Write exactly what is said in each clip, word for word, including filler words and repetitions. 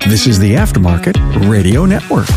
This is the Aftermarket Radio Network.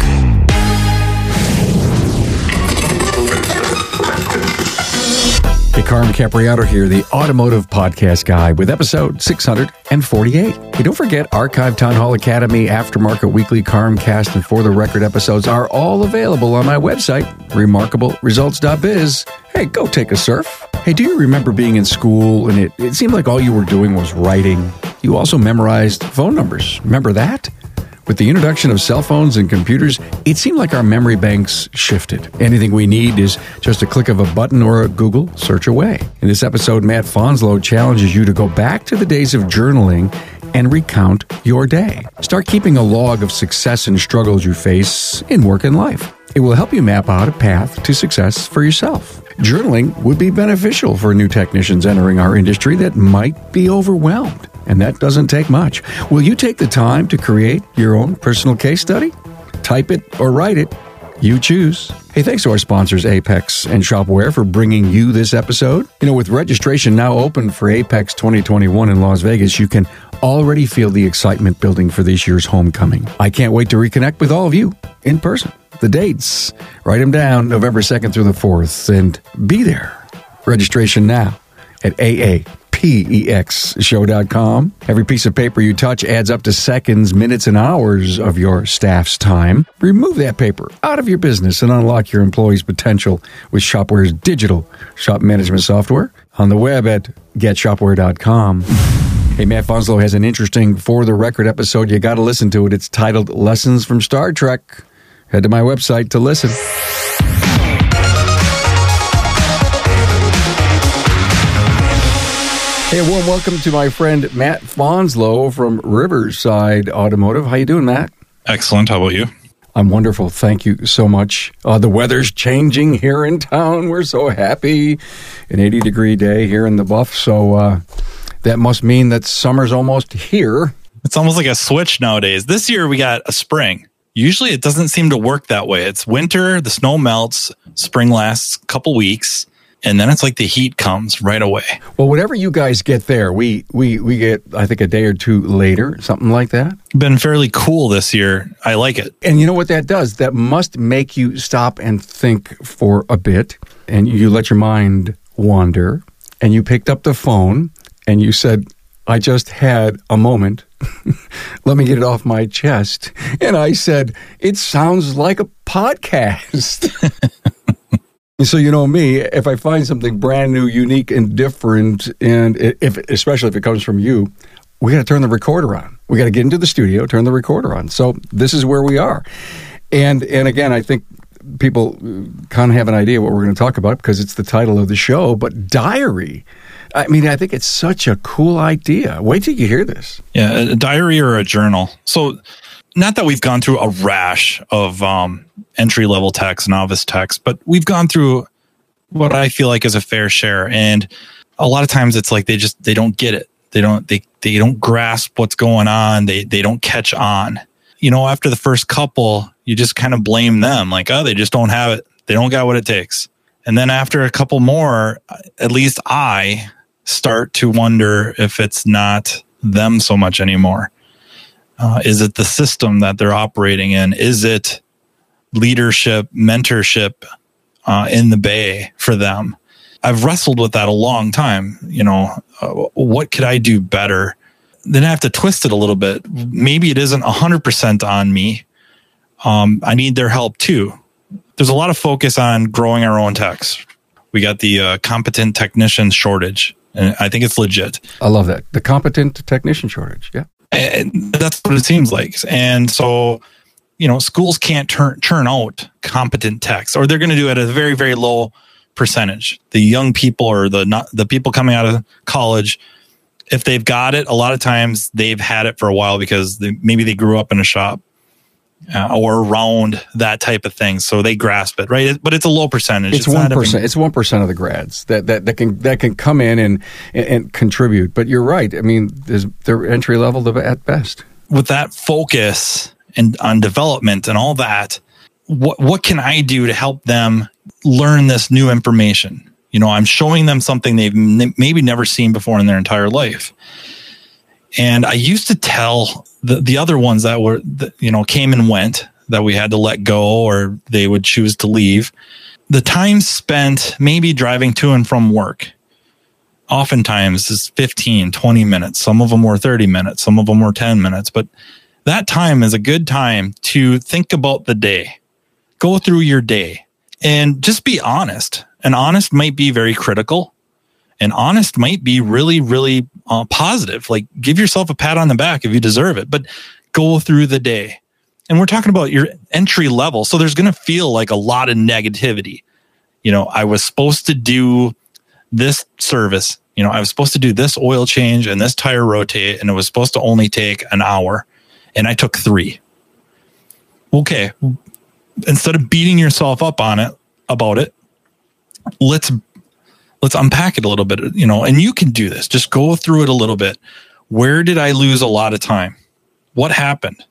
Hey, Carm Capriato here, the Automotive Podcast Guy with episode six hundred forty-eight. Hey, don't forget, Archive Town Hall Academy, Aftermarket Weekly, Carmcast, and For the Record episodes are all available on my website, remarkable results dot biz. Hey, go take a surf. Hey, do you remember being in school and it, it seemed like all you were doing was writing? You also memorized phone numbers. Remember that? With the introduction of cell phones and computers, it seemed like our memory banks shifted. Anything we need is just a click of a button or a Google search away. In this episode, Matt Fanslow challenges you to go back to the days of journaling and recount your day. Start keeping a log of success and struggles you face in work and life. It will help you map out a path to success for yourself. Journaling would be beneficial for new technicians entering our industry that might be overwhelmed. And that doesn't take much. Will you take the time to create your own personal case study? Type it or write it. You choose. Hey, thanks to our sponsors, Apex and Shopware, for bringing you this episode. You know, with registration now open for Apex twenty twenty-one in Las Vegas, you can already feel the excitement building for this year's homecoming. I can't wait to reconnect with all of you in person. The dates, write them down, November second through the fourth, and be there. Registration now at A A P E X show dot com. Every piece of paper you touch adds up to seconds, minutes, and hours of your staff's time. Remove that paper out of your business and unlock your employees' potential with Shopware's digital shop management software on the web at get shopware dot com. Hey, Matt Fanslow has an interesting For the Record episode. You got to listen to it. It's titled Lessons from Star Trek. Head to my website to listen. Hey, a warm welcome to my friend Matt Fanslow from Riverside Automotive. How you doing, Matt? Excellent. How about you? I'm wonderful. Thank you so much. Uh, the weather's changing here in town. We're so happy. An eighty degree day here in the Buff. So uh, that must mean that summer's almost here. It's almost like a switch nowadays. This year we got a spring. Usually it doesn't seem to work that way. It's winter, the snow melts, spring lasts a couple weeks, and then it's like the heat comes right away. Well, whatever you guys get there, we we we get, I think, a day or two later, something like that. Been fairly cool this year. I like it. And you know what that does? That must make you stop and think for a bit, and you let your mind wander, and you picked up the phone, and you said, I just had a moment. Let me get it off my chest. And I said, it sounds like a podcast. So, you know me, if I find something brand new, unique, and different, and if especially if it comes from you, we got to turn the recorder on. We got to get into the studio, turn the recorder on. So this is where we are. And and again, I think people kind of have an idea what we're going to talk about because it's the title of the show, but diary. I mean, I think it's such a cool idea. Wait till you hear this. Yeah, a diary or a journal. So not that we've gone through a rash of um, entry-level techs, novice techs, but we've gone through what I feel like is a fair share. And a lot of times it's like they just, they don't get it. They don't, they, they don't grasp what's going on. They, they don't catch on. You know, after the first couple, you just kind of blame them. Like, oh, they just don't have it. They don't got what it takes. And then after a couple more, at least I start to wonder if it's not them so much anymore. Uh, is it the system that they're operating in? Is it leadership, mentorship uh, in the Bay for them? I've wrestled with that a long time. You know, uh, what could I do better? Then I have to twist it a little bit. Maybe it isn't one hundred percent on me. Um, I need their help too. There's a lot of focus on growing our own techs. We got the uh, competent technician shortage, and I think it's legit. I love that. The competent technician shortage, yeah. And that's what it seems like. And so, you know, schools can't turn churn out competent techs, or they're going to do it at a very, very low percentage. The young people or the not, the people coming out of college, if they've got it, a lot of times they've had it for a while because they, maybe they grew up in a shop uh, or around that type of thing, so they grasp it, right? But it's a low percentage. It's one percent. It's one percent of the grads that, that that can that can come in and and, and contribute. But you're right. I mean, they're entry level at best. With that focus and on development and all that, what what can I do to help them learn this new information? You know, I'm showing them something they've n- maybe never seen before in their entire life. And I used to tell the, the other ones that were, that, you know, came and went, that we had to let go or they would choose to leave. The time spent maybe driving to and from work oftentimes is fifteen, twenty minutes. Some of them were thirty minutes. Some of them were ten minutes. But that time is a good time to think about the day. Go through your day and just be honest. And honest might be very critical. And honest might be really, really uh, positive. Like, give yourself a pat on the back if you deserve it. But go through the day. And we're talking about your entry level. So there's going to feel like a lot of negativity. You know, I was supposed to do this service. You know, I was supposed to do this oil change and this tire rotate, and it was supposed to only take an hour. And I took three. Okay. Instead of beating yourself up on it, about it, let's let's unpack it a little bit, you know, and you can do this. Just go through it a little bit. Where did I lose a lot of time? What happened?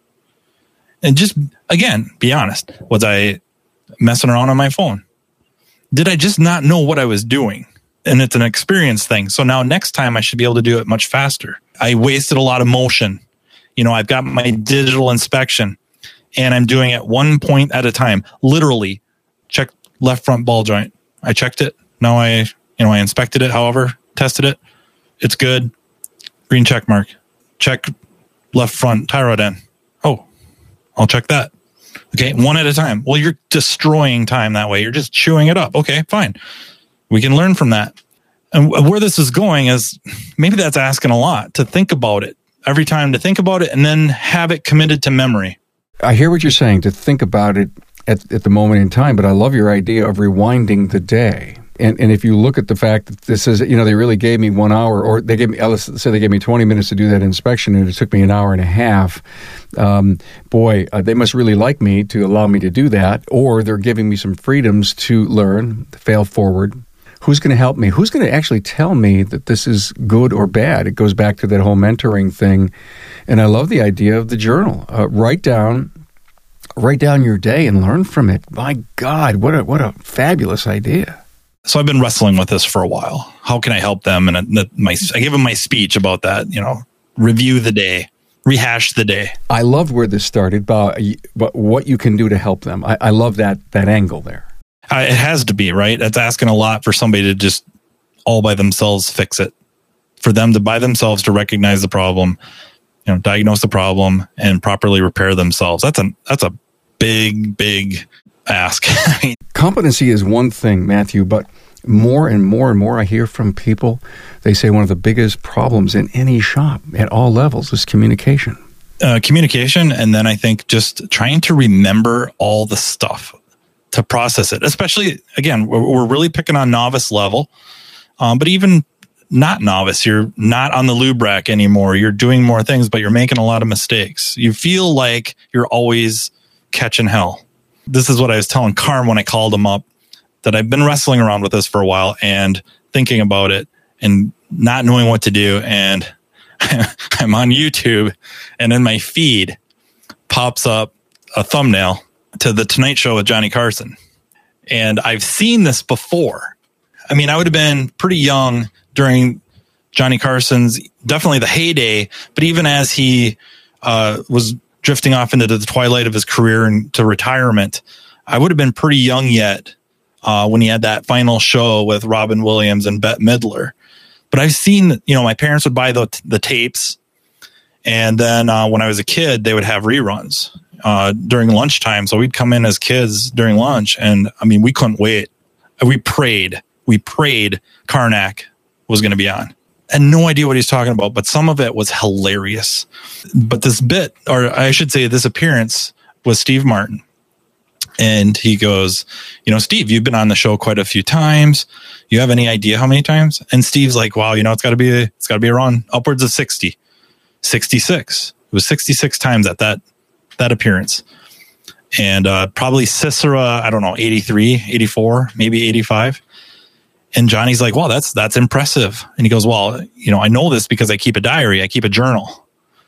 And just, again, be honest. Was I messing around on my phone? Did I just not know what I was doing? And it's an experience thing. So now next time I should be able to do it much faster. I wasted a lot of motion. You know, I've got my digital inspection and I'm doing it one point at a time. Literally, check left front ball joint. I checked it. Now I, you know, I inspected it, however, tested it. It's good. Green check mark. Check left front tie rod end. Oh, I'll check that. Okay, one at a time. Well, you're destroying time that way. You're just chewing it up. Okay, fine. We can learn from that. And where this is going is maybe that's asking a lot to think about it every time, to think about it and then have it committed to memory. I hear what you're saying, to think about it at, at the moment in time, but I love your idea of rewinding the day. And and if you look at the fact that this is, you know, they really gave me one hour, or they gave me, let's say they gave me twenty minutes to do that inspection, and it took me an hour and a half. Um, boy, uh, they must really like me to allow me to do that, or they're giving me some freedoms to learn, fail forward. Who's going to help me? Who's going to actually tell me that this is good or bad? It goes back to that whole mentoring thing. And I love the idea of the journal. Uh, write down, write down your day and learn from it. My God, what a what a fabulous idea. So I've been wrestling with this for a while. How can I help them? And I, my, I gave them my speech about that, you know, review the day, rehash the day. I loved where this started, but what you can do to help them. I, I love that that angle there. Uh, it has to be, right? That's asking a lot for somebody to just all by themselves fix it. For them to by themselves to recognize the problem, you know, diagnose the problem and properly repair themselves. That's a that's a big, big ask. I mean, competency is one thing, Matthew, but more and more and more I hear from people, they say one of the biggest problems in any shop at all levels is communication. Uh, communication, and then I think just trying to remember all the stuff to process it. Especially, again, we're, we're really picking on novice level, um, but even not novice, you're not on the lube rack anymore. You're doing more things, but you're making a lot of mistakes. You feel like you're always catching hell. This is what I was telling Carm when I called him up, that I've been wrestling around with this for a while and thinking about it and not knowing what to do. And I'm on YouTube, and in my feed pops up a thumbnail to the Tonight Show with Johnny Carson. And I've seen this before. I mean, I would have been pretty young during Johnny Carson's, definitely the heyday, but even as he uh, was drifting off into the twilight of his career and to retirement, I would have been pretty young yet uh, when he had that final show with Robin Williams and Bette Midler. But I've seen, you know, my parents would buy the, the tapes. And then uh, when I was a kid, they would have reruns uh, during lunchtime. So we'd come in as kids during lunch. And I mean, we couldn't wait. We prayed. We prayed Karnak was going to be on. And no idea what he's talking about, but some of it was hilarious. But this bit, or I should say this appearance, was Steve Martin. And he goes, you know, Steve, you've been on the show quite a few times. You have any idea how many times? And Steve's like, wow, you know, it's got to be, it's got to be around upwards of sixty, sixty-six. It was sixty-six times at that, that appearance. And uh, probably Cicera, I don't know, eighty-three, eighty-four, maybe eighty-five. And Johnny's like, wow, that's, that's impressive. And he goes, well, you know, I know this because I keep a diary. I keep a journal.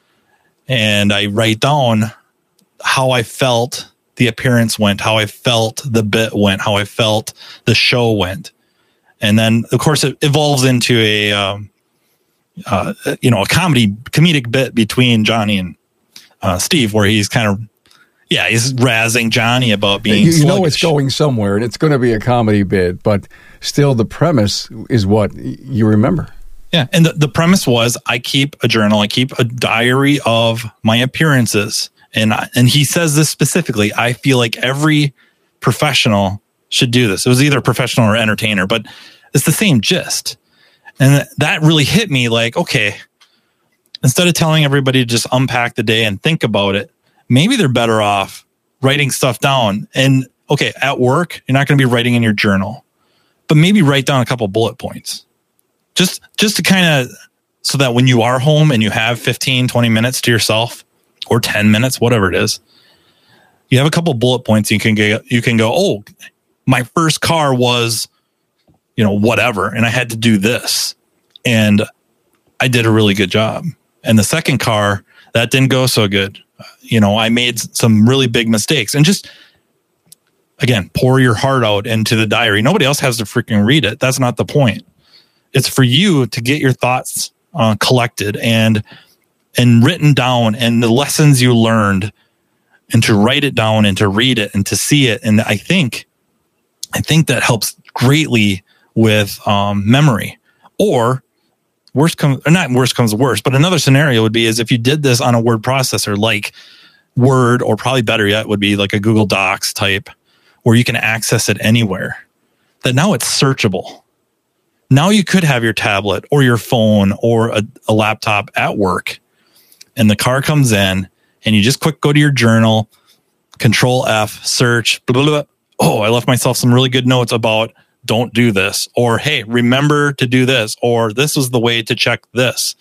And I write down how I felt the appearance went, how I felt the bit went, how I felt the show went. And then, of course, it evolves into a, um, uh, you know, a comedy comedic bit between Johnny and uh, Steve, where he's kind of, yeah, he's razzing Johnny about being You, you know sluggish. it's going somewhere, and it's going to be a comedy bit, but still the premise is what you remember. Yeah, and the, the premise was I keep a journal, I keep a diary of my appearances. And I, and he says this specifically, I feel like every professional should do this. It was either professional or entertainer, but it's the same gist. And that really hit me like, okay, instead of telling everybody to just unpack the day and think about it, maybe they're better off writing stuff down. And okay, at work, you're not going to be writing in your journal, but maybe write down a couple bullet points. Just just to kind of, so that when you are home and you have fifteen, twenty minutes to yourself, or ten minutes, whatever it is, you have a couple bullet points. You can get, you can go, oh, my first car was, you know, whatever, and I had to do this, and I did a really good job. And the second car, that didn't go so good. You know, I made some really big mistakes, and just, again, pour your heart out into the diary. Nobody else has to freaking read it. That's not the point. It's for you to get your thoughts uh, collected and and written down, and the lessons you learned, and to write it down and to read it and to see it. And I think, I think that helps greatly with um, memory. Or worst comes, or not worst comes worst, but another scenario would be is if you did this on a word processor like Word, or probably better yet would be like a Google Docs type, where you can access it anywhere. That now it's searchable. Now you could have your tablet or your phone or a, a laptop at work, and the car comes in, and you just quick go to your journal, Control F, search, blah, blah, blah. Oh, I left myself some really good notes about don't do this, or hey, remember to do this, or this was the way to check this.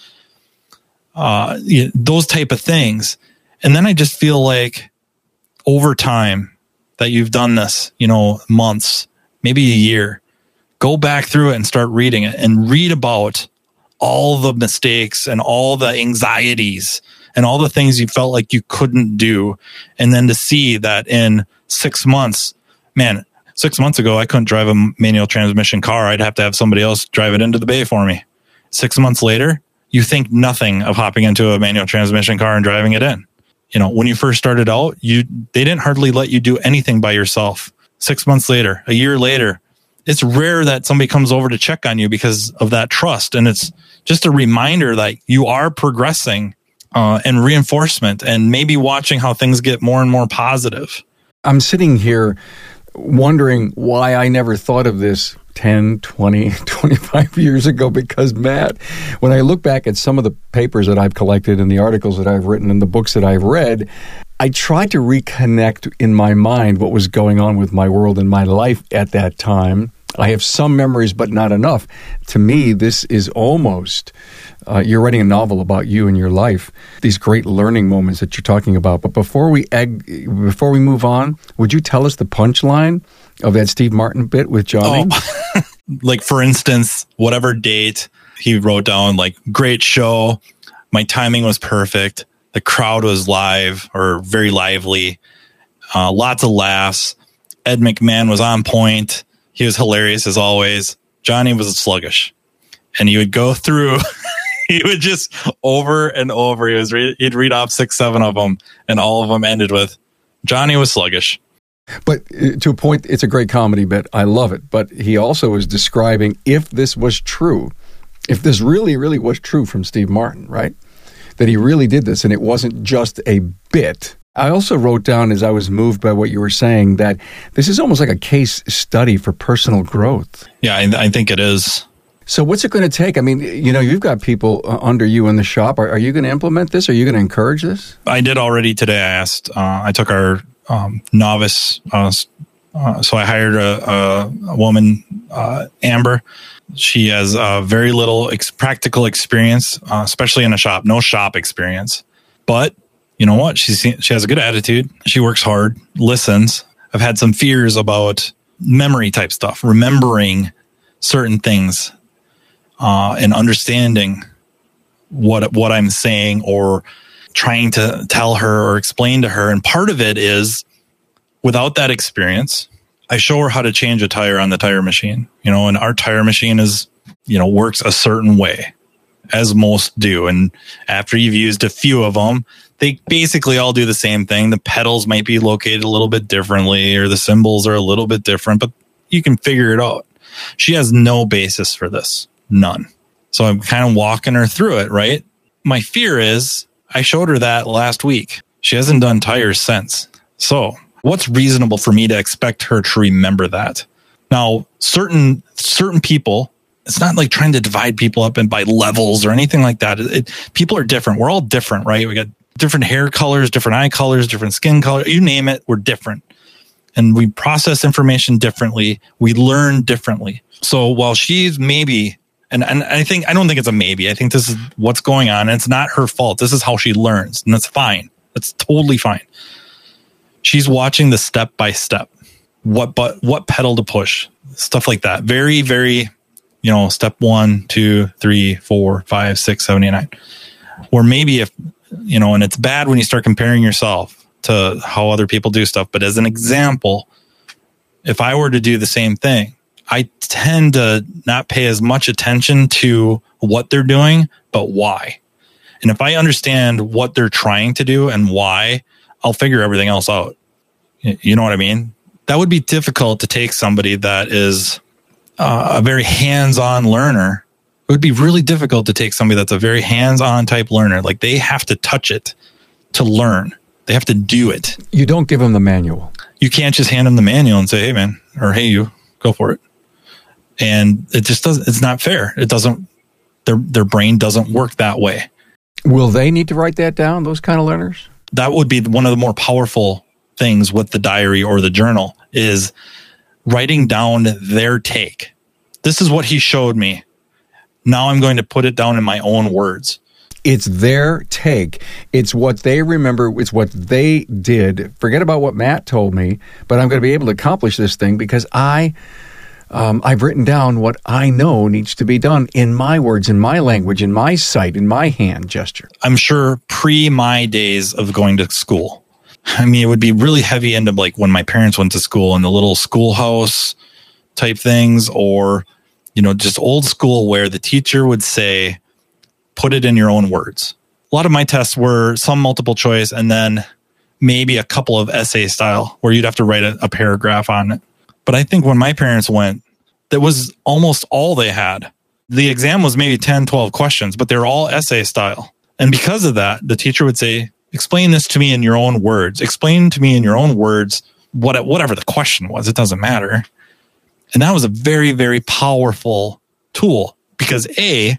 Uh, you know, those type of things. And then I just feel like over time that you've done this, you know, months, maybe a year, go back through it and start reading it and read about all the mistakes and all the anxieties and all the things you felt like you couldn't do. And then to see that in six months, man, six months ago, I couldn't drive a manual transmission car. I'd have to have somebody else drive it into the bay for me. Six months later, you think nothing of hopping into a manual transmission car and driving it in. You know, when you first started out, you they didn't hardly let you do anything by yourself. Six months later, a year later, it's rare that somebody comes over to check on you because of that trust. And it's just a reminder that you are progressing uh, and reinforcement, and maybe watching how things get more and more positive. I'm sitting here wondering why I never thought of this ten, twenty, twenty-five years ago, because, Matt, when I look back at some of the papers that I've collected and the articles that I've written and the books that I've read, I tried to reconnect in my mind what was going on with my world and my life at that time. I have some memories, but not enough. To me, this is almost, uh, you're writing a novel about you and your life, these great learning moments that you're talking about. But before we egg, before we move on, would you tell us the punchline of that Steve Martin bit with Johnny? Oh. Like, for instance, whatever date he wrote down, like, great show. My timing was perfect. The crowd was live, or very lively. Uh, lots of laughs. Ed McMahon was on point. He was hilarious as always. Johnny was sluggish. And he would go through, he would just over and over, he was re- he'd read off six, seven of them, and all of them ended with, Johnny was sluggish. But uh, to a point, it's a great comedy bit. I love it. But he also is describing, if this was true, if this really, really was true from Steve Martin, right? That he really did this, and it wasn't just a bit. I also wrote down, as I was moved by what you were saying, that this is almost like a case study for personal growth. Yeah, I, I think it is. So what's it going to take? I mean, you know, you've got people uh, under you in the shop. Are, are you going to implement this? Are you going to encourage this? I did already today. I asked, uh, I took our um, novice, uh, uh, so I hired a, a, a woman, uh, Amber. She has uh, very little ex- practical experience, uh, especially in a shop, no shop experience. But you know what? She's, she has a good attitude. She works hard, listens. I've had some fears about memory type stuff, remembering certain things uh, and understanding what what I'm saying or trying to tell her or explain to her. And part of it is, without that experience, I show her how to change a tire on the tire machine, you know, and our tire machine is, you know, works a certain way. as most do. And after you've used a few of them, they basically all do the same thing. The pedals might be located a little bit differently, or the symbols are a little bit different, but you can figure it out. She has no basis for this. None. So I'm kind of walking her through it, right? My fear is I showed her that last week. She hasn't done tires since. So what's reasonable for me to expect her to remember that? Now, certain certain people, it's not like trying to divide people up and by levels or anything like that. It, it, people are different. We're all different, right? We got different hair colors, different eye colors, different skin color. You name it, we're different. And we process information differently. We learn differently. So while she's maybe, and, and I think, I don't think it's a maybe. I think this is what's going on. And it's not her fault. This is how she learns. And that's fine. That's totally fine. She's watching the step by step. What but what pedal to push, stuff like that. Very, very, you know, step one, two, three, four, five, six, seven, eight, nine. Or maybe if, you know, and it's bad when you start comparing yourself to how other people do stuff. But as an example, if I were to do the same thing, I tend to not pay as much attention to what they're doing, but why. And if I understand what they're trying to do and why, I'll figure everything else out. You know what I mean? That would be difficult to take somebody that is uh, a very hands-on learner. It would be really difficult to take somebody that's a very hands-on type learner. Like they have to touch it to learn. They have to do it. You don't give them the manual. You can't just hand them the manual and say, hey, man, or hey, you, go for it. And it just doesn't, it's not fair. It doesn't, their their brain doesn't work that way. Will they need to write that down, those kind of learners? That would be one of the more powerful things with the diary or the journal is writing down their take. This is what he showed me. Now I'm going to put it down in my own words. It's their take. It's what they remember. It's what they did. Forget about what Matt told me, but I'm going to be able to accomplish this thing because I, um, I've written down what I know needs to be done in my words, in my language, in my sight, in my hand gesture. I'm sure pre my days of going to school, I mean, it would be really heavy into like when my parents went to school and the little schoolhouse type things, or, you know, just old school where the teacher would say, put it in your own words. A lot of my tests were some multiple choice and then maybe a couple of essay style where you'd have to write a, a paragraph on it. But I think when my parents went, that was almost all they had. The exam was maybe ten, twelve questions, but they were all essay style. And because of that, the teacher would say, explain this to me in your own words. Explain to me in your own words what whatever the question was. It doesn't matter. And that was a very, very powerful tool because A,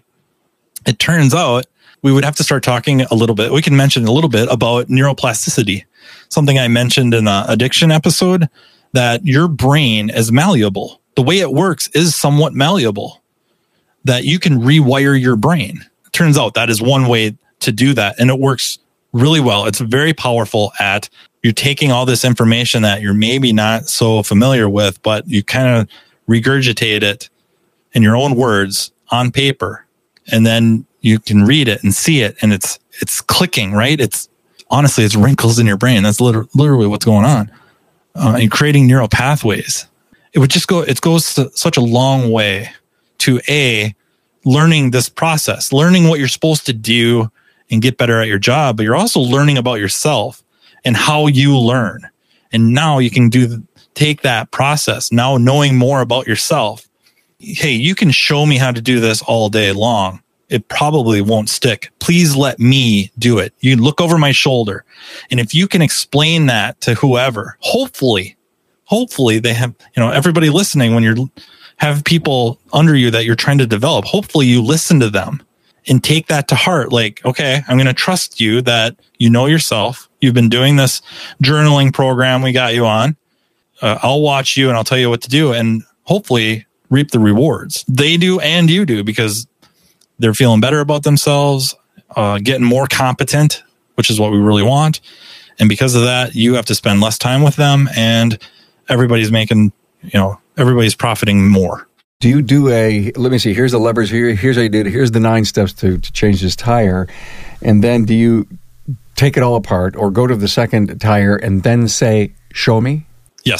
it turns out we would have to start talking a little bit. We can mention a little bit about neuroplasticity, something I mentioned in the addiction episode, that your brain is malleable. The way it works is somewhat malleable, that you can rewire your brain. It turns out that is one way to do that. And it works really well. It's very powerful at you're taking all this information that you're maybe not so familiar with, but you kind of regurgitate it in your own words on paper. And then you can read it and see it, and it's it's clicking, right? It's honestly, it's wrinkles in your brain. That's literally, literally what's going on, uh, and creating neural pathways. It would just go. It goes such a long way to a learning this process, learning what you're supposed to do and get better at your job. But you're also learning about yourself and how you learn. And now you can do take that process. Now knowing more about yourself. Hey, you can show me how to do this all day long. It probably won't stick. Please let me do it. You look over my shoulder. And if you can explain that to whoever, hopefully, hopefully they have, you know, everybody listening, when you're have people under you that you're trying to develop, hopefully you listen to them and take that to heart. Like, okay, I'm going to trust you that you know yourself. You've been doing this journaling program we got you on. Uh, I'll watch you and I'll tell you what to do. And hopefully reap the rewards. They do and you do, because they're feeling better about themselves, uh, getting more competent, which is what we really want. And because of that, you have to spend less time with them, and everybody's making, you know, everybody's profiting more. Do you do a, let me see, here's the levers here, here's how you do it, here's the nine steps to, to change this tire. And then do you take it all apart or go to the second tire and then say, show me? Yes.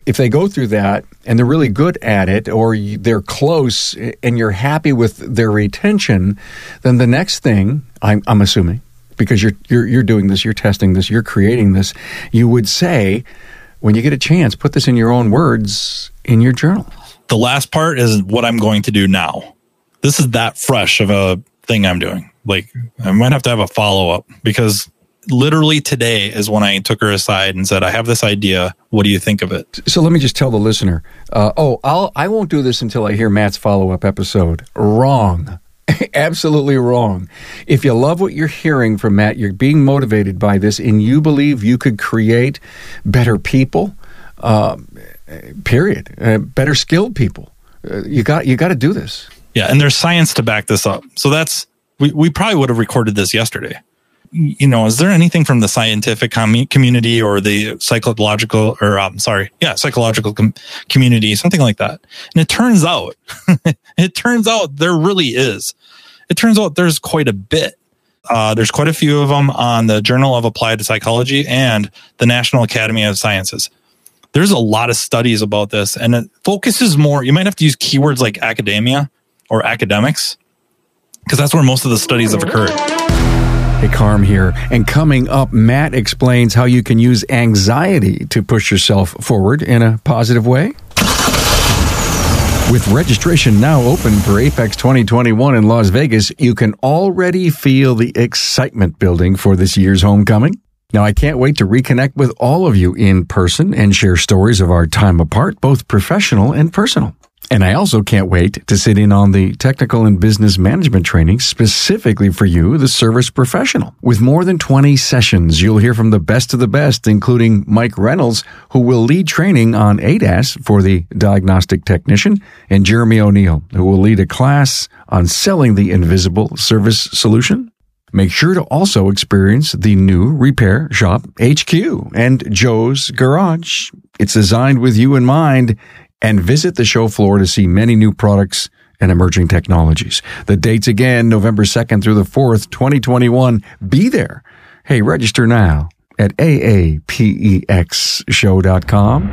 if they go through that and they're really good at it, or you, they're close and you're happy with their retention, then the next thing, I'm, I'm assuming, because you're, you're you're doing this, you're testing this, you're creating this, you would say, when you get a chance, put this in your own words in your journal. The last part is what I'm going to do now. This is that fresh of a thing I'm doing. Like, I might have to have a follow-up, because literally today is when I took her aside and said, I have this idea. What do you think of it? So let me just tell the listener, uh, oh, I'll, I won't do this until I hear Matt's follow-up episode. Wrong. Absolutely wrong. If you love what you're hearing from Matt, you're being motivated by this, and you believe you could create better people, uh, period, uh, better skilled people, uh, you got you got to do this. Yeah, and there's science to back this up. So that's, we, we probably would have recorded this yesterday. You know, is there anything from the scientific com- community or the psychological, or I'm um, sorry, yeah, psychological com- community, something like that? And it turns out, it turns out there really is. It turns out there's quite a bit. Uh, there's quite a few of them on the Journal of Applied Psychology and the National Academy of Sciences. There's a lot of studies about this, and it focuses more. You might have to use keywords like academia or academics, because that's where most of the studies have occurred. Hey, Carm here. And coming up, Matt explains how you can use anxiety to push yourself forward in a positive way. With registration now open for Apex twenty twenty-one in Las Vegas, you can already feel the excitement building for this year's homecoming. Now, I can't wait to reconnect with all of you in person and share stories of our time apart, both professional and personal. And I also can't wait to sit in on the technical and business management training specifically for you, the service professional. With more than twenty sessions, you'll hear from the best of the best, including Mike Reynolds, who will lead training on A D A S for the diagnostic technician, and Jeremy O'Neill, who will lead a class on selling the invisible service solution. Make sure to also experience the new Repair Shop H Q and Joe's Garage. It's designed with you in mind. And visit the show floor to see many new products and emerging technologies. The dates again, November second through the fourth, twenty twenty-one. Be there. Hey, register now at A A P E X show dot com.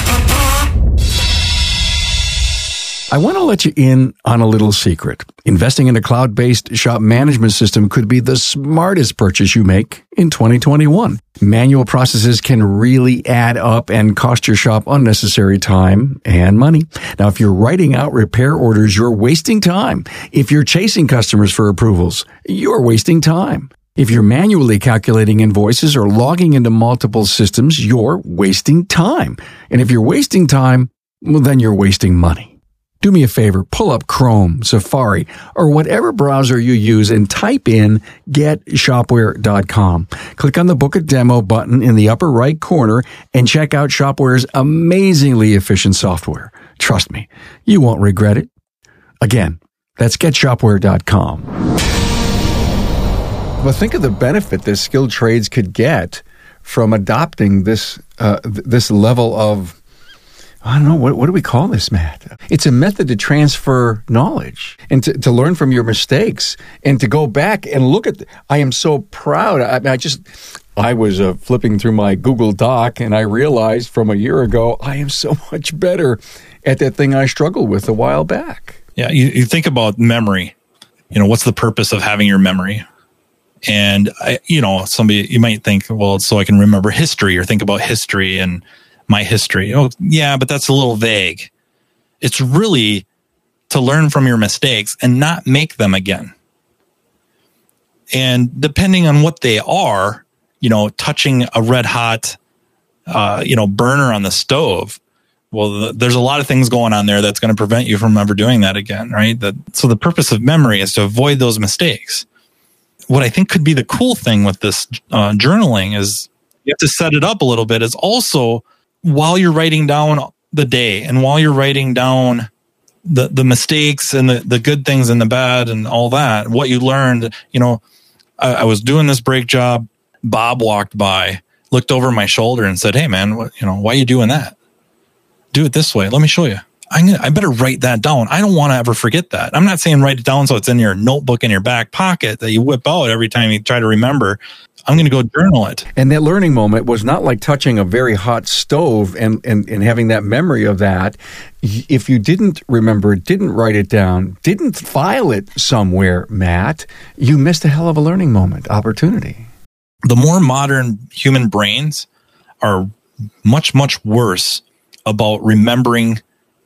I want to let you in on a little secret. Investing in a cloud-based shop management system could be the smartest purchase you make in twenty twenty-one. Manual processes can really add up and cost your shop unnecessary time and money. Now, if you're writing out repair orders, you're wasting time. If you're chasing customers for approvals, you're wasting time. If you're manually calculating invoices or logging into multiple systems, you're wasting time. And if you're wasting time, well, then you're wasting money. Do me a favor, pull up Chrome, Safari, or whatever browser you use and type in get shopware dot com. Click on the Book a Demo button in the upper right corner and check out Shopware's amazingly efficient software. Trust me, you won't regret it. Again, that's get shopware dot com. But think of the benefit that skilled trades could get from adopting this uh, th- this level of, I don't know, what, what do we call this, Matt? It's a method to transfer knowledge and to, to learn from your mistakes and to go back and look at, the, I am so proud. I, I just, I was uh, flipping through my Google Doc and I realized from a year ago, I am so much better at that thing I struggled with a while back. Yeah, you, you think about memory. You know, what's the purpose of having your memory? And, I, you know, somebody, you might think, well, so I can remember history, or think about history and my history. Oh, yeah, but that's a little vague. It's really to learn from your mistakes and not make them again. And depending on what they are, you know, touching a red hot, uh, you know, burner on the stove. Well, the, there's a lot of things going on there that's going to prevent you from ever doing that again, right? That, so the purpose of memory is to avoid those mistakes. What I think could be the cool thing with this uh, journaling is you have to set it up a little bit. Is also while you're writing down the day and while you're writing down the, the mistakes and the, the good things and the bad and all that, what you learned, you know, I, I was doing this brake job. Bob walked by, looked over my shoulder and said, "Hey man, what, you know, why are you doing that? Do it this way. Let me show you." I'm gonna, I better write that down. I don't want to ever forget that. I'm not saying write it down so it's in your notebook in your back pocket that you whip out every time you try to remember. I'm going to go journal it. And that learning moment was not like touching a very hot stove and, and, and having that memory of that. If you didn't remember it, didn't write it down, didn't file it somewhere, Matt, you missed a hell of a learning moment, opportunity. The more modern human brains are much, much worse about remembering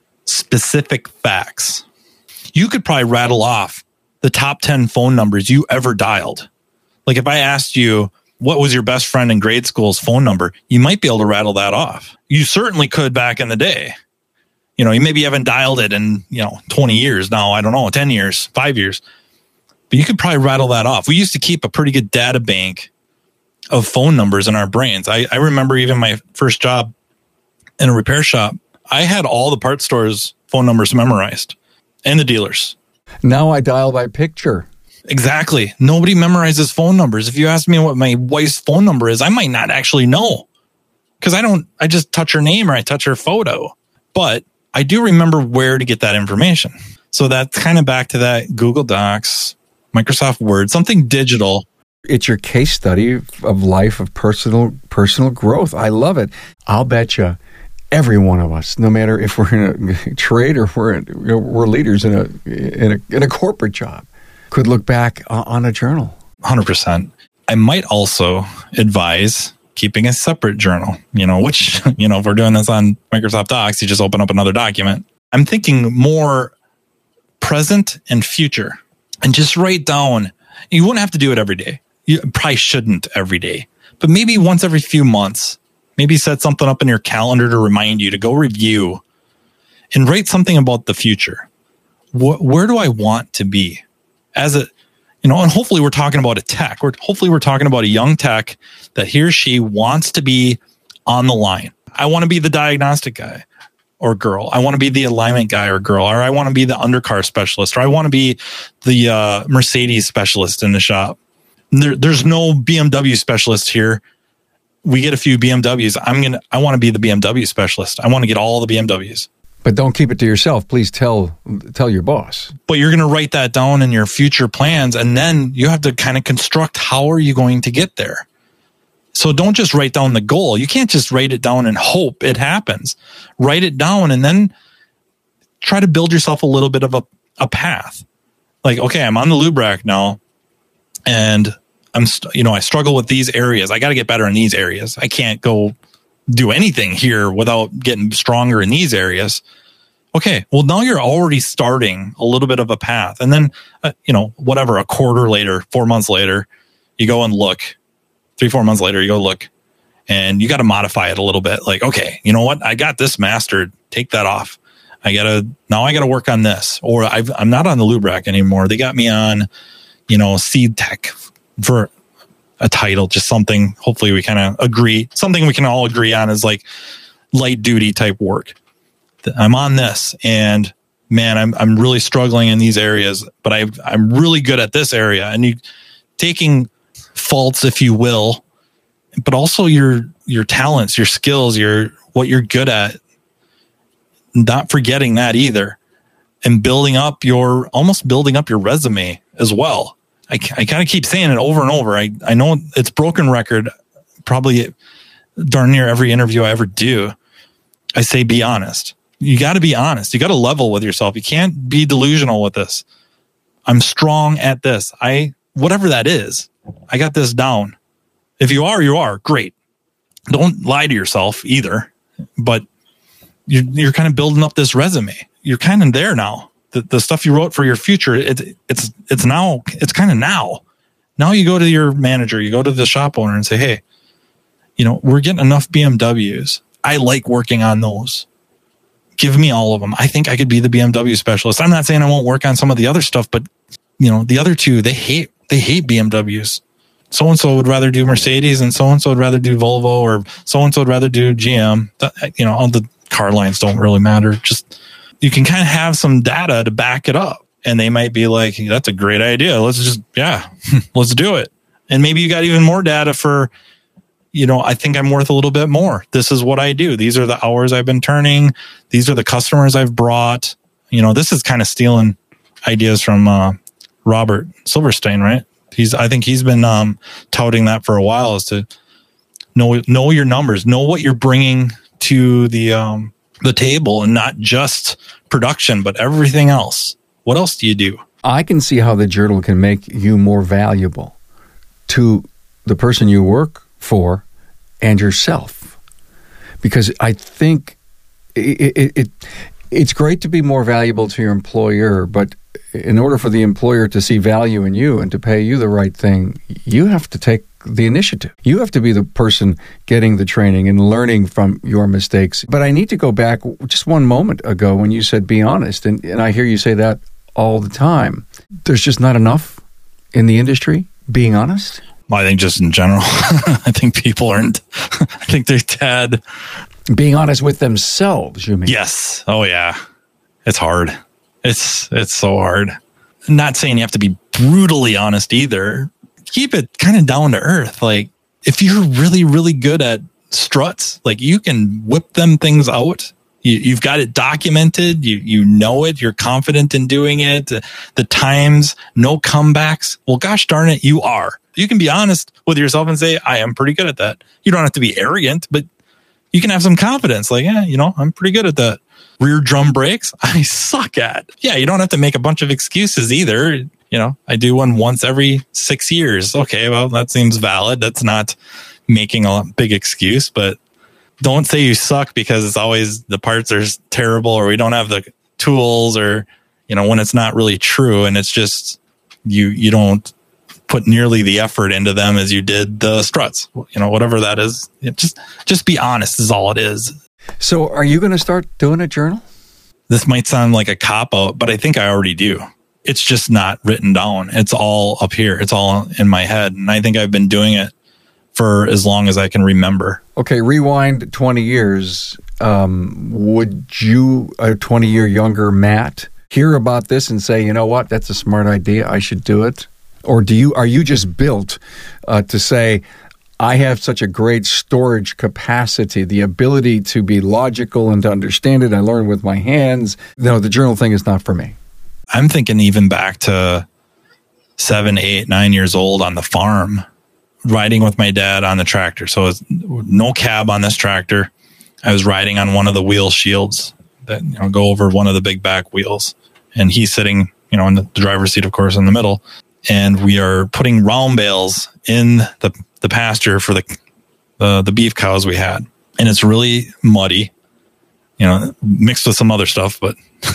specific facts. You could probably rattle off the top ten phone numbers you ever dialed. Like if I asked you, what was your best friend in grade school's phone number? You might be able to rattle that off. You certainly could back in the day. You know, you maybe haven't dialed it in, you know, twenty years now. I don't know, ten years, five years. But you could probably rattle that off. We used to keep a pretty good data bank of phone numbers in our brains. I, I remember even my first job in a repair shop, I had all the parts stores' phone numbers memorized and the dealers. Now I dial by picture. Exactly. Nobody memorizes phone numbers. If you ask me what my wife's phone number is, I might not actually know because I don't, I just touch her name or I touch her photo, but I do remember where to get that information. So that's kind of back to that Google Docs, Microsoft Word, something digital. It's your case study of life, of personal, personal growth. I love it. I'll bet you every one of us, no matter if we're in a trade or we're, in, we're leaders in a, in a, in a corporate job, could look back on a journal. one hundred percent. I might also advise keeping a separate journal, you know, which, you know, if we're doing this on Microsoft Docs, you just open up another document. I'm thinking more present and future and just write down. You wouldn't have to do it every day. You probably shouldn't every day, but maybe once every few months, maybe set something up in your calendar to remind you to go review and write something about the future. What, where do I want to be? As a, you know, and hopefully we're talking about a tech. We're hopefully we're talking about a young tech that he or she wants to be on the line. I want to be the diagnostic guy or girl. I want to be the alignment guy or girl, or I want to be the undercar specialist, or I want to be the uh, Mercedes specialist in the shop. There, there's no B M W specialist here. We get a few B M Ws. I'm gonna. I want to be the B M W specialist. I want to get all the B M Ws. But don't keep it to yourself. Please tell tell your boss. But you're going to write that down in your future plans, and then you have to kind of construct how are you going to get there. So don't just write down the goal. You can't just write it down and hope it happens. Write it down and then try to build yourself a little bit of a, a path. Like, okay, I'm on the lube rack now, and I'm st- you know I struggle with these areas. I got to get better in these areas. I can't go do anything here without getting stronger in these areas. Okay, well, now you're already starting a little bit of a path. And then, uh, you know, whatever, a quarter later, four months later, you go and look. Three, four months later, you go look. And you got to modify it a little bit. Like, okay, you know what? I got this mastered. Take that off. I got to, now I got to work on this. Or I've, I'm not on the lube rack anymore. They got me on, you know, seed tech for a title, just something, hopefully we kind of agree, something we can all agree on is like light duty type work. I'm on this and man, I'm I'm really struggling in these areas, but I I'm really good at this area. And you taking faults, if you will, but also your your talents, your skills, your what you're good at, not forgetting that either, and building up your almost building up your resume as well. I, I kind of keep saying it over and over. I, I know it's broken record, probably darn near every interview I ever do. I say, be honest. You got to be honest. You got to level with yourself. You can't be delusional with this. I'm strong at this. I, whatever that is, I got this down. If you are, you are great. Don't lie to yourself either, but you're, you're kind of building up this resume. You're kind of there now. The, the stuff you wrote for your future, it, it's it's now, it's kind of now. Now you go to your manager, you go to the shop owner and say, hey, you know, we're getting enough B M Ws. I like working on those. Give me all of them. I think I could be the B M W specialist. I'm not saying I won't work on some of the other stuff, but you know, the other two, they hate, they hate B M Ws. So-and-so would rather do Mercedes and so-and-so would rather do Volvo, or so-and-so would rather do G M. That, you know, all the car lines don't really matter. Just, you can kind of have some data to back it up. And they might be like, that's a great idea. Let's just, yeah, let's do it. And maybe you got even more data for you know, I think I'm worth a little bit more. This is what I do. These are the hours I've been turning. These are the customers I've brought. You know, this is kind of stealing ideas from uh, Robert Silverstein, right? He's, I think he's been um, touting that for a while, is to know know your numbers, know what you're bringing to the um, the table, and not just production, but everything else. What else do you do? I can see how the journal can make you more valuable to the person you work for and yourself, because I think it, it, it it's great to be more valuable to your employer, but in order for the employer to see value in you and to pay you the right thing, you have to take the initiative. You have to be the person getting the training and learning from your mistakes. But I need to go back just one moment ago when you said be honest, and, and I hear you say that all the time. There's just not enough in the industry being honest? Well, I think just in general, I think people aren't, I think they're tad. Being honest with themselves, you mean? Yes. Oh, yeah. It's hard. It's it's so hard. I'm not saying you have to be brutally honest either. Keep it kind of down to earth. Like, if you're really, really good at struts, like, you can whip them things out. You, you've got it documented. You you know it. You're confident in doing it. The times, no comebacks. Well, gosh darn it, you are. You can be honest with yourself and say, I am pretty good at that. You don't have to be arrogant, but you can have some confidence. Like, yeah, you know, I'm pretty good at that. Rear drum brakes, I suck at. Yeah, you don't have to make a bunch of excuses either. You know, I do one once every six years. Okay, well, that seems valid. That's not making a big excuse, but don't say you suck because it's always the parts are terrible or we don't have the tools, or, you know, when it's not really true and it's just you you don't put nearly the effort into them as you did the struts, you know, whatever that is. Just just be honest is all it is. So are you going to start doing a journal? This might sound like a cop-out, but I think I already do. It's just not written down. It's all up here. It's all in my head. And I think I've been doing it for as long as I can remember. Okay, rewind twenty years. Um, would you, a twenty-year younger Matt, hear about this and say, you know what, that's a smart idea, I should do it? Or do you? Are you just built uh, to say, I have such a great storage capacity, the ability to be logical and to understand it. I learn with my hands. No, the journal thing is not for me. I'm thinking even back to seven, eight, nine years old on the farm, riding with my dad on the tractor. So it's no cab on this tractor. I was riding on one of the wheel shields that, you know, go over one of the big back wheels. And he's sitting, you know, in the driver's seat, of course, in the middle. And we are putting round bales in the the pasture for the uh, the beef cows we had, and it's really muddy, you know, mixed with some other stuff, but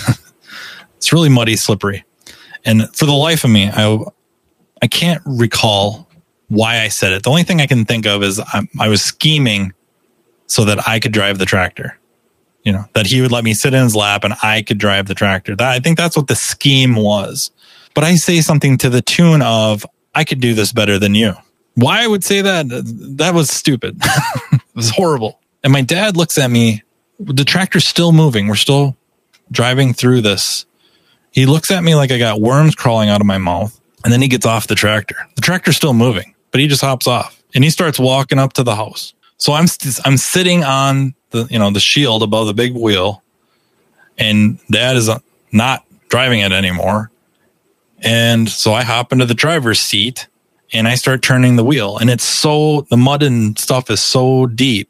it's really muddy, slippery. And for the life of me, I I can't recall why I said it. The only thing I can think of is I, I was scheming so that I could drive the tractor. You know, that he would let me sit in his lap and I could drive the tractor. That, I think that's what the scheme was. But I say something to the tune of, I could do this better than you. Why I would say that? That was stupid. It was horrible. And my dad looks at me. The tractor's still moving. We're still driving through this. He looks at me like I got worms crawling out of my mouth. And then he gets off the tractor. The tractor's still moving, but he just hops off. And he starts walking up to the house. So I'm st- I'm sitting on the, you know, the shield above the big wheel. And Dad is not driving it anymore. And so I hop into the driver's seat and I start turning the wheel. And it's so, the mud and stuff is so deep,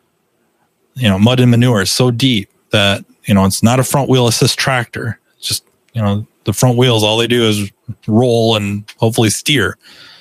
you know, mud and manure is so deep that, you know, it's not a front wheel assist tractor. It's just, you know, the front wheels, all they do is roll and hopefully steer.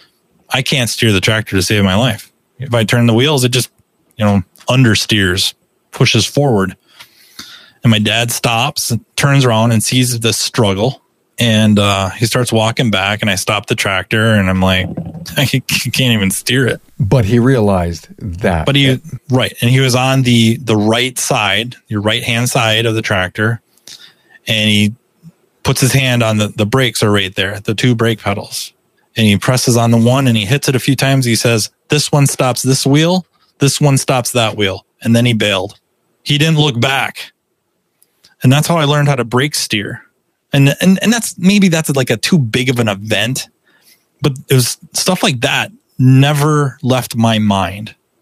I can't steer the tractor to save my life. If I turn the wheels, it just, you know, understeers, pushes forward. And my dad stops, turns around and sees the struggle. And uh, he starts walking back, and I stop the tractor, and I'm like, I can't even steer it. But he realized that. But he, right. And he was on the, the right side, your right-hand side of the tractor, and he puts his hand on the, the brakes are right there, the two brake pedals. And he presses on the one, and he hits it a few times. He says, this one stops this wheel, this one stops that wheel. And then he bailed. He didn't look back. And that's how I learned how to brake steer. And, and and that's maybe that's like a too big of an event, but it was stuff like that never left my mind.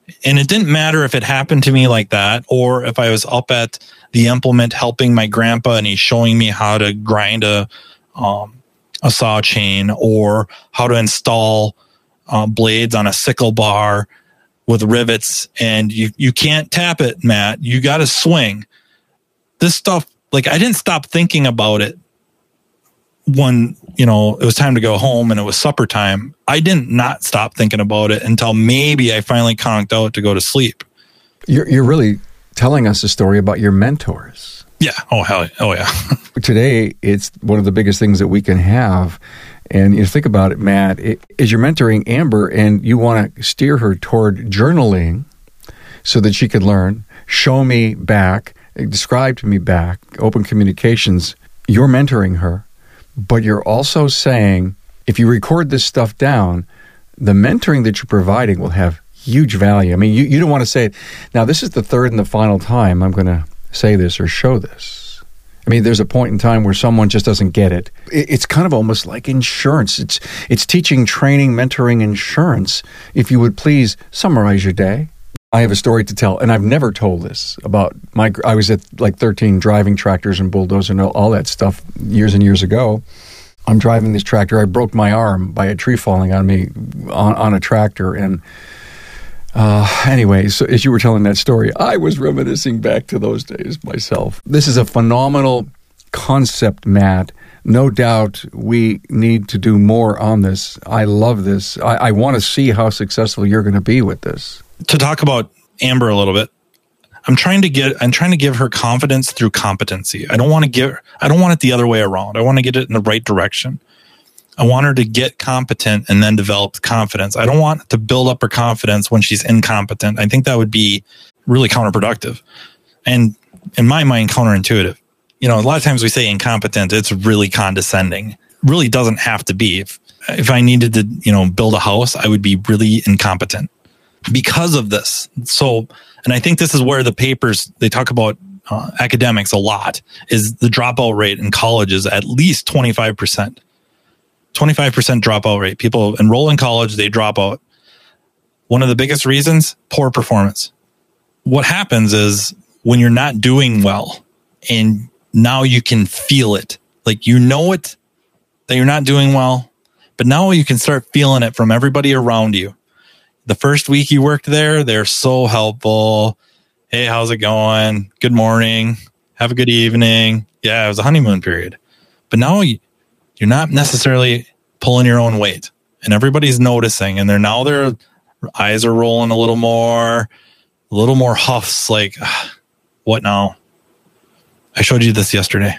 And it didn't matter if it happened to me like that, or if I was up at the implement helping my grandpa and he's showing me how to grind a, um, a saw chain, or how to install uh, blades on a sickle bar with rivets. And you, you can't tap it, Matt. You got to swing. This stuff, like, I didn't stop thinking about it when, you know, it was time to go home and it was supper time. I didn't not stop thinking about it until maybe I finally conked out to go to sleep. You're, you're really telling us a story about your mentors. Yeah. Oh, hell. Oh, yeah. Today, it's one of the biggest things that we can have. And you think about it, Matt, it, is you're mentoring Amber and you want to steer her toward journaling so that she could learn, show me back, describe to me back, open communications. You're mentoring her. But you're also saying, if you record this stuff down, the mentoring that you're providing will have huge value. I mean, you, you don't want to say, now this is the third and the final time I'm going to say this or show this. I mean, there's a point in time where someone just doesn't get it. it. It's kind of almost like insurance. It's it's teaching, training, mentoring, insurance. If you would please summarize your day. I have a story to tell, and I've never told this about my, I was at like thirteen driving tractors and bulldozers and all, all that stuff years and years ago. I'm driving this tractor. I broke my arm by a tree falling on me on, on a tractor. And uh, anyway, so as you were telling that story, I was reminiscing back to those days myself. This is a phenomenal concept, Matt. No doubt we need to do more on this. I love this. I, I want to see how successful you're going to be with this. To talk about Amber a little bit, I'm trying to get, I'm trying to give her confidence through competency. I don't want to give, I don't want it the other way around. I want to get it in the right direction. I want her to get competent and then develop confidence. I don't want to build up her confidence when she's incompetent. I think that would be really counterproductive and in my mind, counterintuitive. You know, a lot of times we say incompetent, it's really condescending. Really doesn't have to be. If, if I needed to, you know, build a house, I would be really incompetent. Because of this. So, and I think this is where the papers, they talk about uh, academics a lot, is the dropout rate in college is at least twenty-five percent. twenty-five percent dropout rate. People enroll in college, they drop out. One of the biggest reasons, poor performance. What happens is when you're not doing well and now you can feel it, like you know it, that you're not doing well, but now you can start feeling it from everybody around you. The first week you worked there, they're so helpful. Hey, how's it going? Good morning. Have a good evening. Yeah, it was a honeymoon period. But now you, you're not necessarily pulling your own weight. And everybody's noticing. And they're now their eyes are rolling a little more, a little more huffs like, what now? I showed you this yesterday.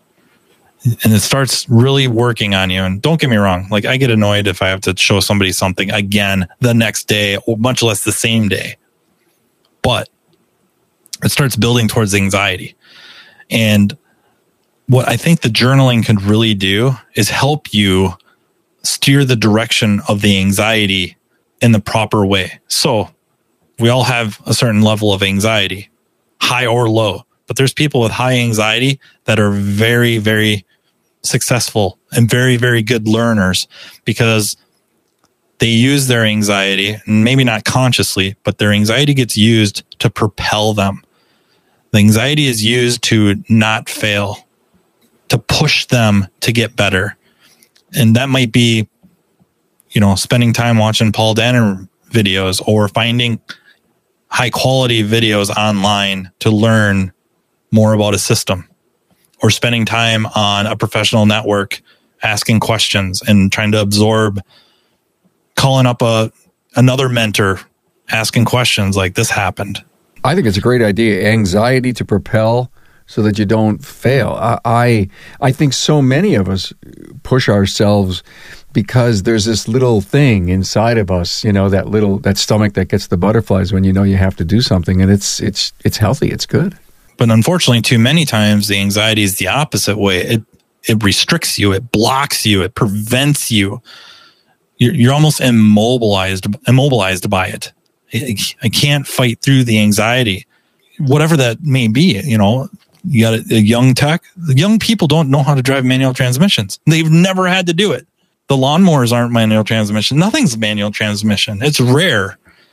And it starts really working on you. And don't get me wrong, like I get annoyed if I have to show somebody something again the next day, or much less the same day. But it starts building towards anxiety. And what I think the journaling could really do is help you steer the direction of the anxiety in the proper way. So we all have a certain level of anxiety, high or low. But there's people with high anxiety that are very, very successful and very, very good learners because they use their anxiety, and maybe not consciously, but their anxiety gets used to propel them. The anxiety is used to not fail, to push them to get better. And that might be, you know, spending time watching Paul Danner videos or finding high quality videos online to learn more about a system, or spending time on a professional network, asking questions and trying to absorb, calling up a another mentor, asking questions like this happened. I think it's a great idea. Anxiety to propel so that you don't fail. I, I, I think so many of us push ourselves because there's this little thing inside of us, you know, that little, that stomach that gets the butterflies when you know you have to do something, and it's it's it's healthy, it's good. But unfortunately, too many times, the anxiety is the opposite way. It it restricts you, it blocks you, it prevents you. You're, you're almost immobilized, immobilized by it. I, I can't fight through the anxiety, whatever that may be. You know, you got a, a young tech. Young people don't know how to drive manual transmissions. They've never had to do it. The lawnmowers aren't manual transmission. Nothing's manual transmission. It's rare.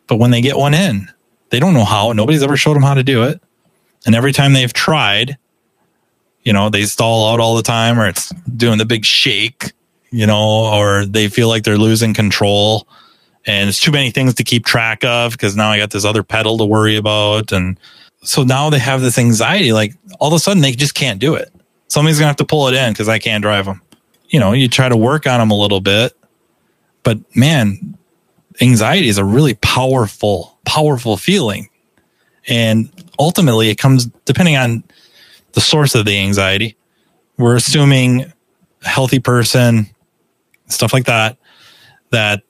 But when they get one in, they don't know how. Nobody's ever showed them how to do it. And every time they've tried, you know, they stall out all the time, or it's doing the big shake, you know, or they feel like they're losing control. And it's too many things to keep track of because now I got this other pedal to worry about. And so now they have this anxiety, like all of a sudden they just can't do it. Somebody's going to have to pull it in because I can't drive them. You know, you try to work on them a little bit, but man, anxiety is a really powerful, powerful feeling. And ultimately it comes, depending on the source of the anxiety, we're assuming a healthy person, stuff like that, that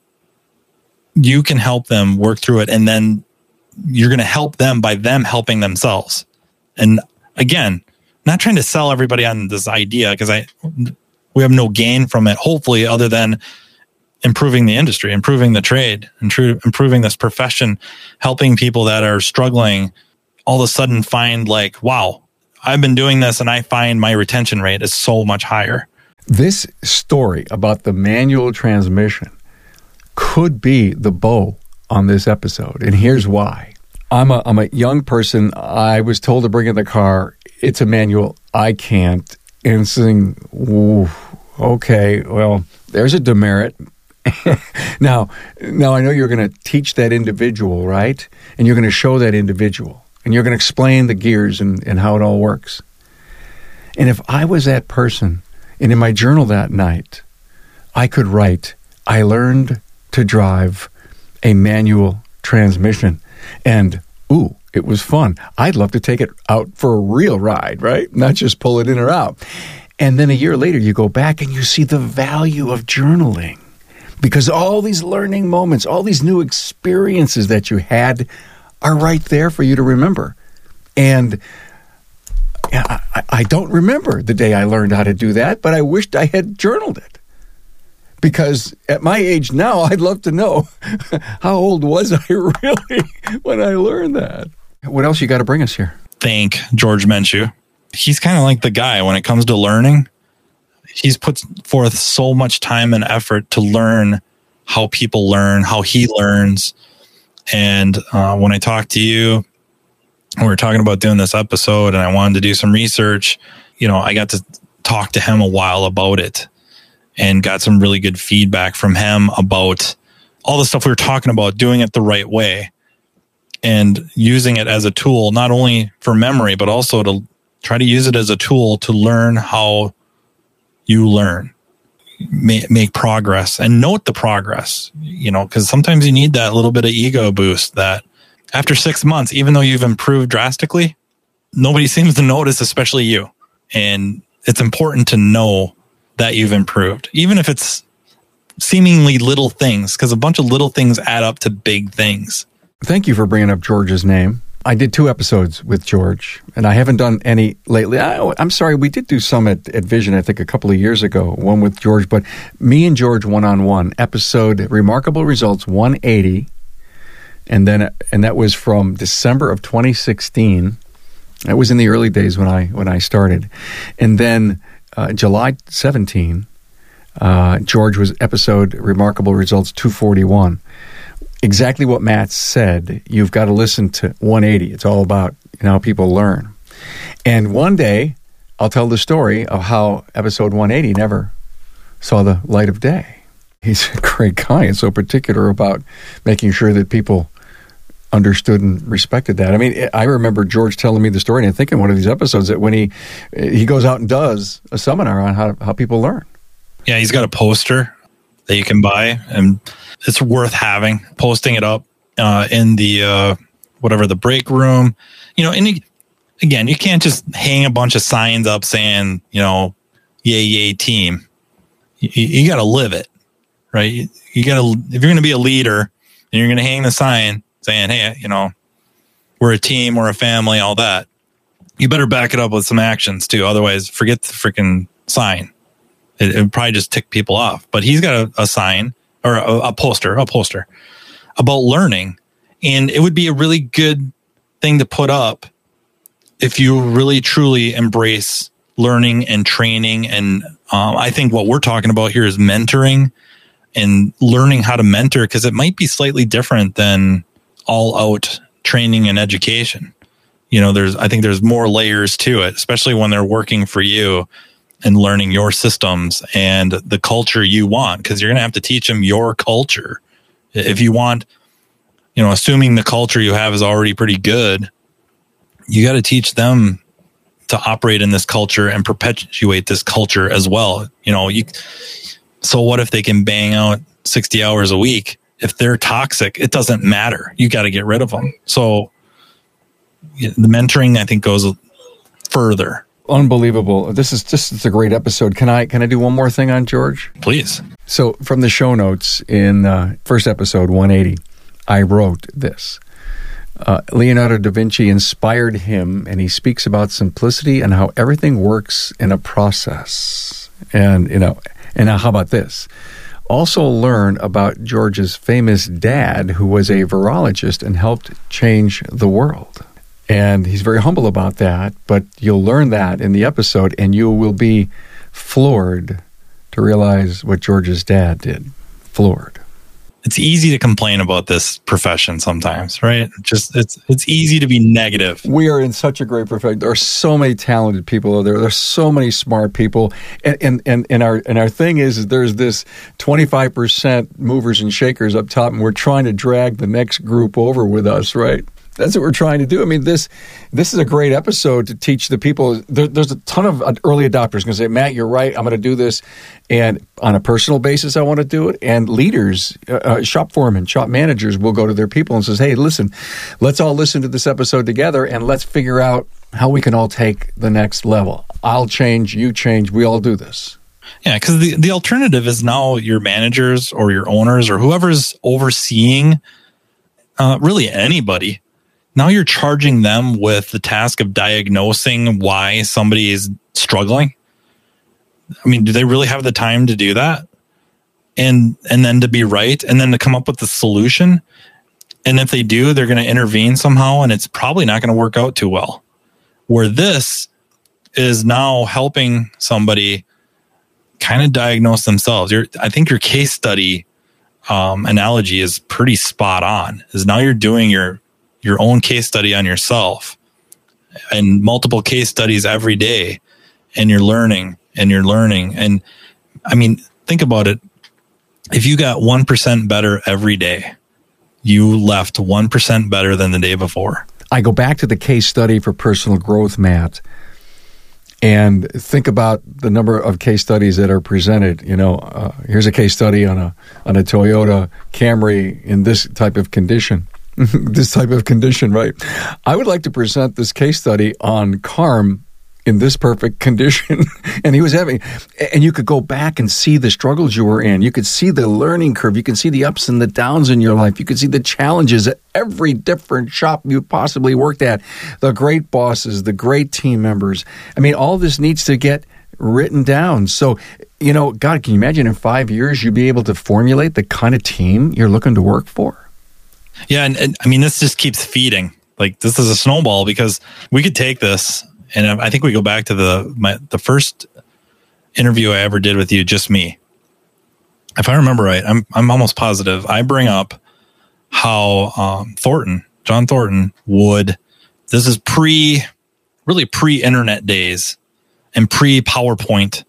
you can help them work through it. And then you're going to help them by them helping themselves. And again, not trying to sell everybody on this idea because I, we have no gain from it, hopefully, other than improving the industry, improving the trade, improving this profession, helping people that are struggling all of a sudden find like, wow, I've been doing this and I find my retention rate is so much higher. This story about the manual transmission could be the bow on this episode. And here's why. I'm a, I'm a young person. I was told to bring in the car. It's a manual. I can't. And saying, ooh, okay, well, there's a demerit. now, now I know you're going to teach that individual, right? And you're going to show that individual. And you're going to explain the gears and, and how it all works. And if I was that person, and in my journal that night, I could write, I learned to drive a manual transmission. And, ooh, it was fun. I'd love to take it out for a real ride, right? Not just pull it in or out. And then a year later, you go back and you see the value of journaling. Because all these learning moments, all these new experiences that you had are right there for you to remember. And I, I don't remember the day I learned how to do that, but I wished I had journaled it. Because at my age now, I'd love to know how old was I really when I learned that. What else you got to bring us here? Thank George Menchu. He's kind of like the guy when it comes to learning. He's put forth so much time and effort to learn how people learn, how he learns. And uh, when I talked to you, we were talking about doing this episode and I wanted to do some research. You know, I got to talk to him a while about it and got some really good feedback from him about all the stuff we were talking about, doing it the right way and using it as a tool, not only for memory, but also to try to use it as a tool to learn how you learn, make, make progress and note the progress, you know, because sometimes you need that little bit of ego boost that after six months, even though you've improved drastically, nobody seems to notice, especially you. And it's important to know that you've improved, even if it's seemingly little things, because a bunch of little things add up to big things. Thank you for bringing up George's name. I did two episodes with George, and I haven't done any lately. I, I'm sorry, we did do some at, at Vision, I think, a couple of years ago, one with George, but me and George one-on-one, episode Remarkable Results one eighty, and then and that was from December of twenty sixteen. That was in the early days when I when I started. And then uh, July seventeenth, uh, George was episode Remarkable Results two forty-one. Exactly what Matt said. You've got to listen to one eighty. It's all about, you know, how people learn. And one day, I'll tell the story of how episode one eighty never saw the light of day. He's a great guy and so particular about making sure that people understood and respected that. I mean, I remember George telling me the story, and I think in one of these episodes that when he he goes out and does a seminar on how, how people learn. Yeah, he's got a poster that you can buy, and it's worth having, posting it up uh, in the, uh, whatever, the break room. You know, and you, again, you can't just hang a bunch of signs up saying, you know, yay, yay, team. You, you got to live it, right? You, you got to, if you're going to be a leader and you're going to hang the sign saying, hey, you know, we're a team, we're a family, all that, you better back it up with some actions too. Otherwise, forget the freaking sign. It, it would probably just tick people off. But he's got a, a sign or a, a poster, a poster about learning. And it would be a really good thing to put up if you really truly embrace learning and training. And um, I think what we're talking about here is mentoring and learning how to mentor, because it might be slightly different than all out training and education. You know, there's, I think there's more layers to it, especially when they're working for you and learning your systems and the culture you want, because you're going to have to teach them your culture. If you want, you know, assuming the culture you have is already pretty good, you got to teach them to operate in this culture and perpetuate this culture as well. You know, you, so what if they can bang out sixty hours a week? If they're toxic, it doesn't matter. You got to get rid of them. So the mentoring, I think, goes further. Unbelievable. This is just it's a great episode. Can I can I do one more thing on George? Please. So from the show notes in uh, first episode one eighty, I wrote this. Uh, Leonardo da Vinci inspired him, and he speaks about simplicity and how everything works in a process. And, you know, and now how about this? Also learn about George's famous dad, who was a virologist and helped change the world. And he's very humble about that, but you'll learn that in the episode, and you will be floored to realize what George's dad did. Floored. It's easy to complain about this profession sometimes, right? Just it's it's easy to be negative. We are in such a great profession. There are so many talented people out there. There's so many smart people, and and and, and our and our thing is, is there's this twenty-five percent movers and shakers up top, and we're trying to drag the next group over with us, right? That's what we're trying to do. I mean, this this is a great episode to teach the people. There, there's a ton of early adopters going to say, Matt, you're right. I'm going to do this. And on a personal basis, I want to do it. And leaders, uh, shop foremen, shop managers will go to their people and says, hey, listen, let's all listen to this episode together and let's figure out how we can all take the next level. I'll change, you change, we all do this. Yeah, because the, the alternative is now your managers or your owners or whoever's overseeing uh, really anybody. Now you're charging them with the task of diagnosing why somebody is struggling. I mean, do they really have the time to do that? And and then to be right, and then to come up with the solution. And if they do, they're going to intervene somehow, and it's probably not going to work out too well. Where this is now helping somebody kind of diagnose themselves. You're, I think your case study um, analogy is pretty spot on. Is now you're doing your your own case study on yourself and multiple case studies every day, and you're learning and you're learning. And I mean, think about it. If you got one percent better every day, you left one percent better than the day before. I go back to the case study for personal growth, Matt, and think about the number of case studies that are presented. You know, uh, here's a case study on a, on a Toyota Camry in this type of condition. This type of condition, right? I would like to present this case study on Carm in this perfect condition. And he was having, and you could go back and see the struggles you were in. You could see the learning curve. You can see the ups and the downs in your life. You could see the challenges at every different shop you possibly worked at, the great bosses, the great team members. I mean, all this needs to get written down. So, you know, God, can you imagine in five years you'd be able to formulate the kind of team you're looking to work for? Yeah, and, and I mean, this just keeps feeding. Like, this is a snowball, because we could take this, and I think we go back to the my, the first interview I ever did with you, just me. If I remember right, I'm I'm almost positive I bring up how um, Thornton, John Thornton, would. This is pre, really pre-internet days and pre-PowerPoint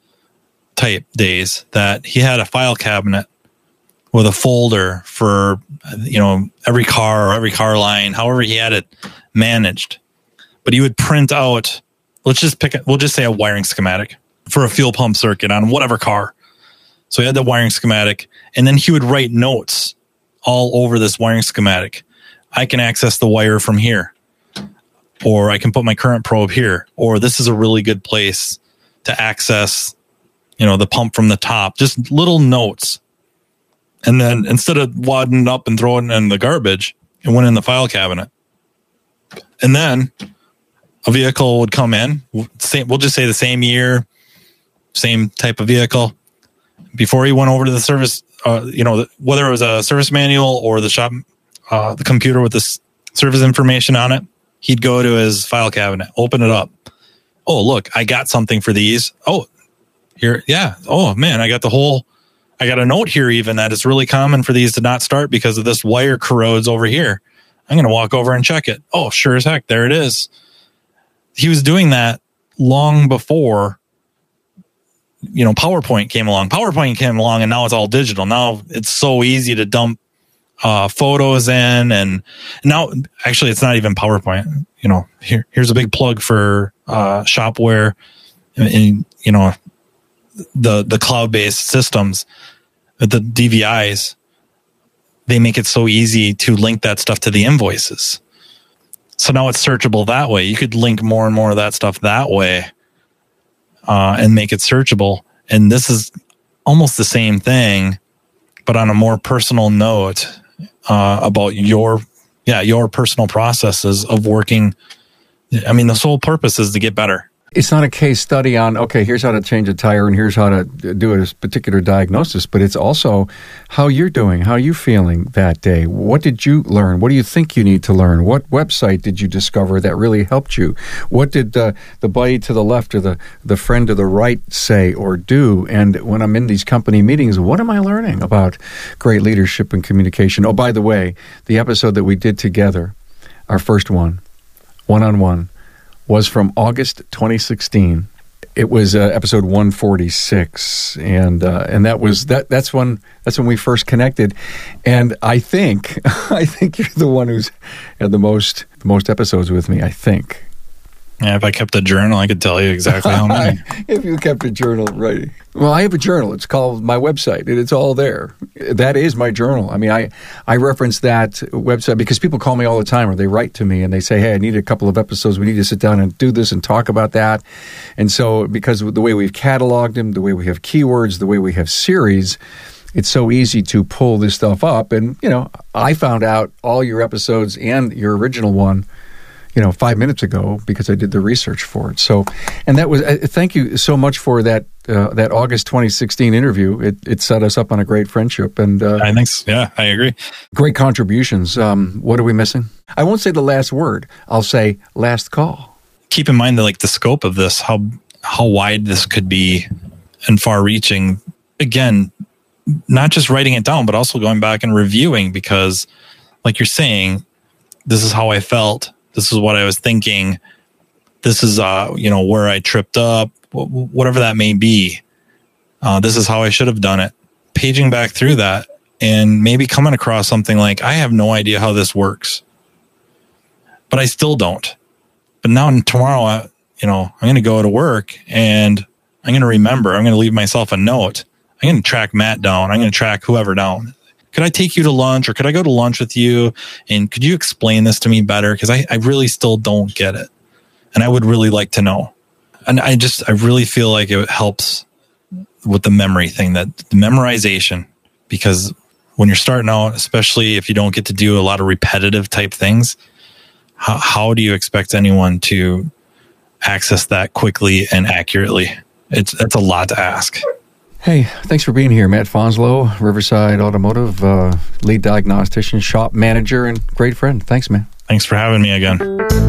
type days, that he had a file cabinet with a folder for, you know, every car or every car line, however he had it managed. But he would print out, let's just pick, we'll just say a wiring schematic for a fuel pump circuit on whatever car. So he had the wiring schematic, and then he would write notes all over this wiring schematic. I can access the wire from here, or I can put my current probe here, or this is a really good place to access, you know, the pump from the top. Just little notes. And then instead of wadding it up and throwing it in the garbage, it went in the file cabinet. And then a vehicle would come in, same, we'll just say the same year, same type of vehicle. Before he went over to the service, uh, you know, whether it was a service manual or the shop, uh, the computer with the service information on it, he'd go to his file cabinet, open it up. Oh, look, I got something for these. Oh, here, yeah. Oh, man, I got the whole I got a note here even that it's really common for these to not start because of this wire corrodes over here. I'm going to walk over and check it. Oh, sure as heck, there it is. He was doing that long before, you know, PowerPoint came along. PowerPoint came along and now it's all digital. Now it's so easy to dump uh, photos in, and now actually it's not even PowerPoint. You know, here here's a big plug for uh, Shopware and, and you know, the the cloud-based systems, the D V Is. They make it so easy to link that stuff to the invoices. So now it's searchable that way. You could link more and more of that stuff that way uh, and make it searchable. And this is almost the same thing, but on a more personal note uh, about your, yeah, your personal processes of working. I mean, the sole purpose is to get better. It's not a case study on, okay, here's how to change a tire and here's how to do a particular diagnosis, but it's also how you're doing, how you feeling that day. What did you learn? What do you think you need to learn? What website did you discover that really helped you? What did uh, the buddy to the left or the, the friend to the right say or do? And when I'm in these company meetings, what am I learning about great leadership and communication? Oh, by the way, the episode that we did together, our first one, one-on-one, was from August twenty sixteen. It was uh, episode one forty-six, and uh, and that was that. That's when that's when we first connected, and I think I think you're the one who's had the most the most episodes with me. I think. Yeah, if I kept a journal, I could tell you exactly how many. If you kept a journal, right. Well, I have a journal. It's called my website, and it's all there. That is my journal. I mean, I, I reference that website because people call me all the time, or they write to me, and they say, hey, I need a couple of episodes. We need to sit down and do this and talk about that. And so because of the way we've cataloged them, the way we have keywords, the way we have series, it's so easy to pull this stuff up. And, you know, I found out all your episodes and your original one, you know, five minutes ago because I did the research for it. So, and that was, uh, thank you so much for that, uh, that August twenty sixteen interview. It, it set us up on a great friendship. And uh, I think, so. yeah, I agree. Great contributions. Um, what are we missing? I won't say the last word. I'll say last call. Keep in mind that like the scope of this, how, how wide this could be and far reaching. Again, not just writing it down, but also going back and reviewing because like you're saying, this is how I felt. This is what I was thinking. This is, uh, you know, where I tripped up, whatever that may be. Uh, this is how I should have done it. Paging back through that and maybe coming across something like, I have no idea how this works, but I still don't. But now and tomorrow, I, you know, I'm going to go to work and I'm going to remember, I'm going to leave myself a note. I'm going to track Matt down. I'm going to track whoever down. Could I take you to lunch or could I go to lunch with you? And could you explain this to me better? Because I, I really still don't get it. And I would really like to know. And I just, I really feel like it helps with the memory thing, that the memorization, because when you're starting out, especially if you don't get to do a lot of repetitive type things, how, how do you expect anyone to access that quickly and accurately? It's, that's a lot to ask. Hey, thanks for being here. Matt Fonslow, Riverside Automotive, uh, lead diagnostician, shop manager, and great friend. Thanks, man. Thanks for having me again.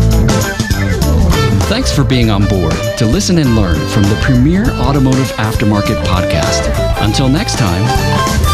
Thanks for being on board to listen and learn from the premier automotive aftermarket podcast. Until next time.